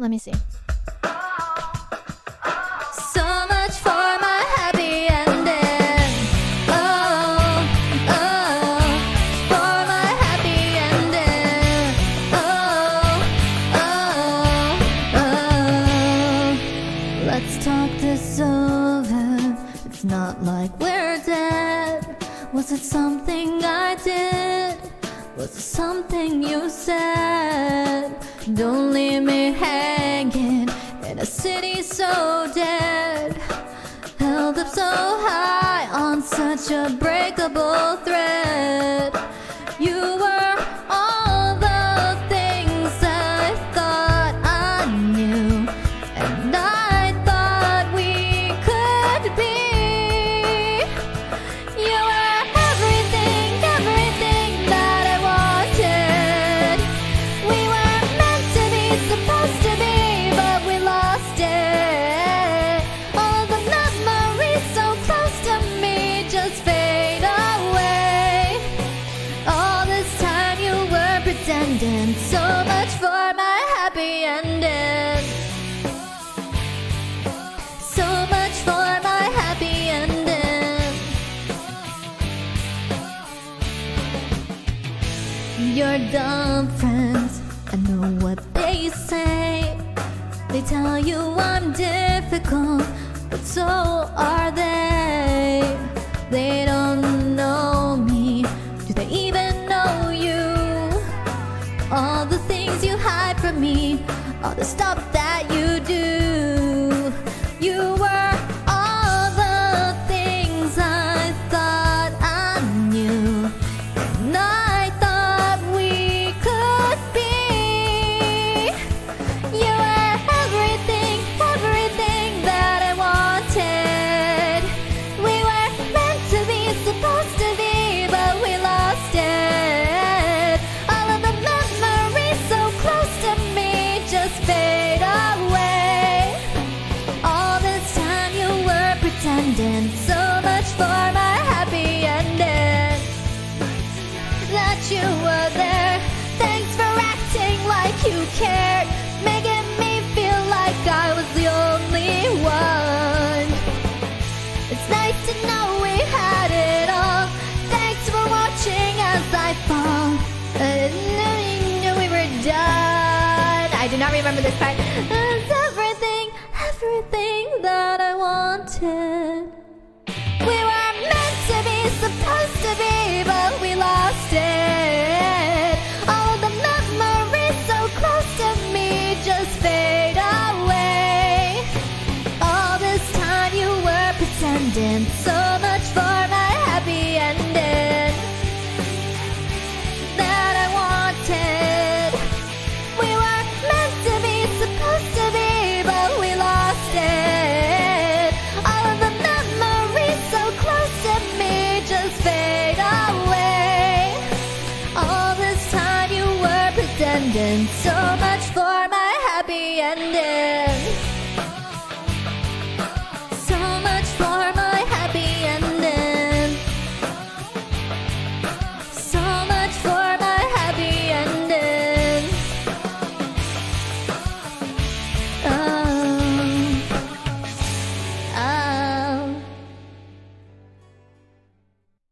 Let me see. So much for my happy ending. Oh, oh, for my happy ending. Oh, oh, oh. Let's talk this over. It's not like we're dead. Was it something I did? Was it something you said? Don't leave me hanging in a city so dead, held up so high on such a breakable thread. You were all the things I thought I knew, and I thought we could be. You were everything, everything that I wanted. We were meant to be, supposed to be, but we lost it. All the memories so close to me just fade away. All this time you were pretending. So much for my happy ending. So much for my happy ending. Your dumb friends, I know what they say. They tell you I'm difficult, but so are they. They don't know me. Do they even know you? All the things you hide from me, all the stuff that you do. You were all the things I thought I knew, and I thought we could be. You were everything, everything that I wanted. We were meant to be, supposed to be, but we lost it. All of the memories so close to me just fade away. All this time you were pretending. So much for my happy ending. That you were there. Thanks for acting like you cared, making me feel like I was the only one. It's nice to know we had it all. Thanks for watching as I fall. I didn't know we were done. I do not remember this part. It's everything, everything that I wanted. We were meant to be, supposed to be, but we lost it. All the memories so close to me just fade away. All this time you were pretending. So much for my happy ending that I wanted. We were meant to be, supposed to be, but we lost it. All of the memories so close to me just fade away. All this time you were pretending. So much for my happy ending.